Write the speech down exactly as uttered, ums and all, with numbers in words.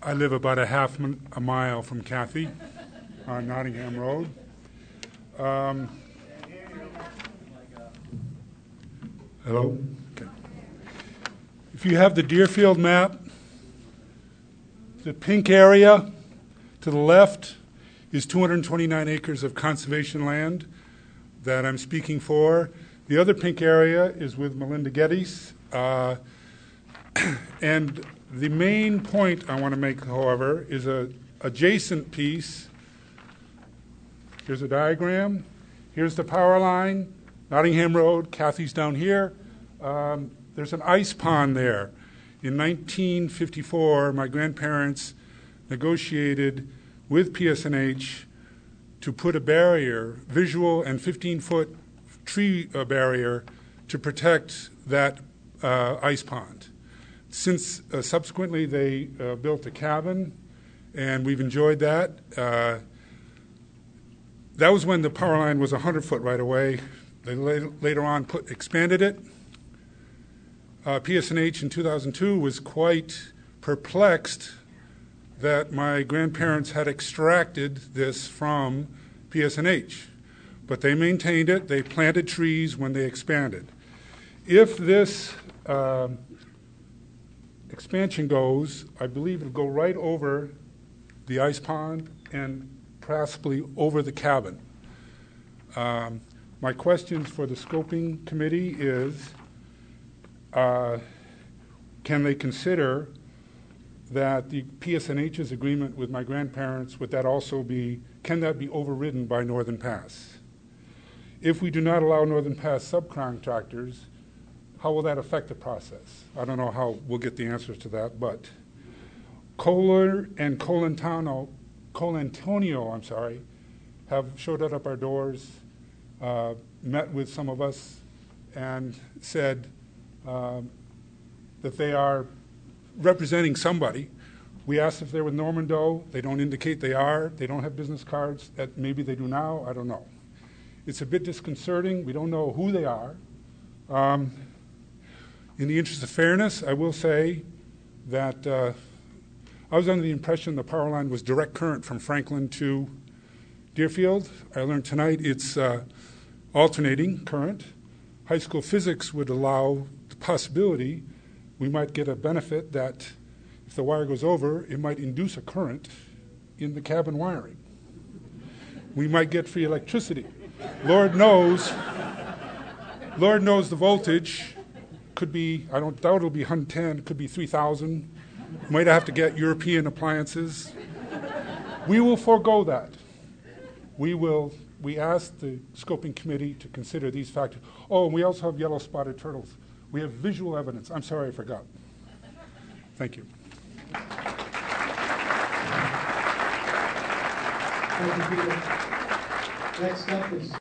I live about a half m- a mile from Kathy on Nottingham Road. Um, hello? Okay. If you have the Deerfield map, the pink area to the left is two hundred twenty-nine acres of conservation land that I'm speaking for. The other pink area is with Melinda Geddes. Uh, and the main point I want to make, however, is a adjacent piece. Here's a diagram. Here's the power line, Nottingham Road. Kathy's down here. Um, there's an ice pond there. In nineteen fifty-four, my grandparents negotiated with P S N H to put a barrier, visual and fifteen-foot tree uh, barrier, to protect that uh, ice pond. Since uh, subsequently they uh, built a cabin, and we've enjoyed that. Uh, that was when the power line was one hundred foot right away. They la- later on put, expanded it. Uh, P S N H in two thousand two was quite perplexed that my grandparents had extracted this from P S N H. But they maintained it. They planted trees when they expanded. If this uh, expansion goes, I believe it'll go right over the ice pond and possibly over the cabin. Um, my questions for the scoping committee is, uh, can they consider that the P S N H's agreement with my grandparents, would that also be, can that be overridden by Northern Pass? If we do not allow Northern Pass subcontractors, how will that affect the process? I don't know how we'll get the answers to that, but Kohler and Colantano, Colantonio, I'm sorry, have showed up at our doors, uh, met with some of us, and said um, that they are representing somebody. We asked if they were Norman Doe. They don't indicate they are. They don't have business cards. That maybe they do now. I don't know. It's a bit disconcerting. We don't know who they are. Um, in the interest of fairness, I will say that uh, I was under the impression the power line was direct current from Franklin to Deerfield. I learned tonight it's uh, alternating current. High school physics would allow the possibility we might get a benefit that if the wire goes over, it might induce a current in the cabin wiring. We might get free electricity. Lord knows, Lord knows the voltage could be, I don't doubt it'll be one hundred ten, it could be three thousand. Might have to get European appliances. We will forego that. We will, we ask the scoping committee to consider these factors. Oh, and we also have yellow spotted turtles. We have visual evidence. I'm sorry, I forgot. Thank you. Thank you, Peter. Next up is